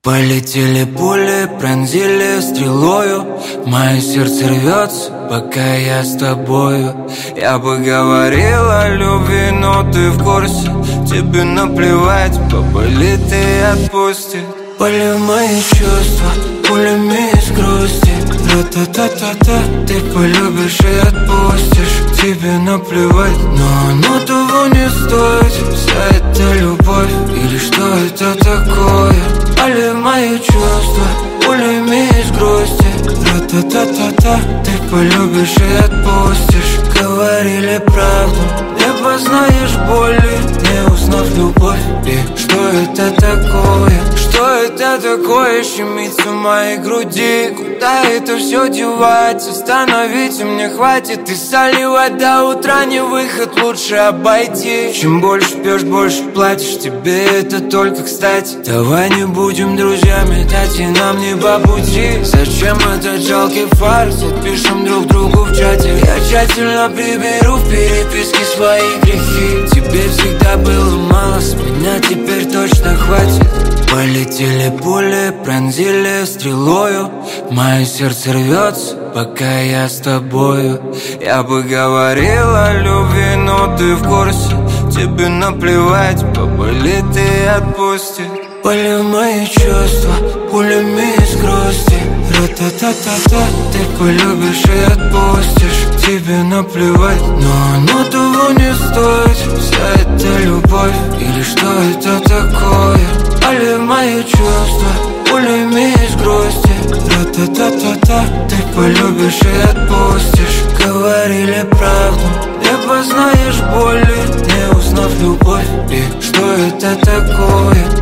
Полетели пули, пронзили стрелою. Мое сердце рвется, пока я с тобою. Я бы говорил о любви, но ты в курсе. Тебе наплевать, поболит и отпустит. Полив мои чувства пулями из грусти. Ра-та-та-та-та. Ты полюбишь и отпустишь. Тебе наплевать, но оно того не стоит. Вся эта любовь, или что это такое? Полив мои чувства пулями из грусти. Ра-та-та-та-та. Ты полюбишь и отпустишь. Говорили правду, не познаешь боли, не узнав любовь. И что это такое? Что это такое щемится в моей груди? Куда это все девать? Остановить мне хватит. И соливать до утра не выход, лучше обойти. Чем больше пьешь, больше платишь. Тебе это только кстати. Давай не будем друзьями, дать и нам не по пути. Зачем этот жалкий фарс? Отпишем друг другу в чате. Я тщательно приберу в переписке свои грехи. Тебе всегда было мало, с меня теперь точно хватит. Полетели пули, пронзили стрелою. Мое сердце рвется, пока я с тобою. Я бы говорил о любви, но ты в курсе. Тебе наплевать, поболит и отпустит. Полив мои чувства пулями из грусти. Ра-та-та-та-та. Ты полюбишь и отпустишь. Тебе наплевать, но оно того не стоит. Вся эта любовь, или что это такое? Полив мои чувства пулями из грусти. Ра-та-та-та-та. Ты полюбишь и отпустишь. Говорили правду, не познаешь боли, не узнав любовь. И что это такое?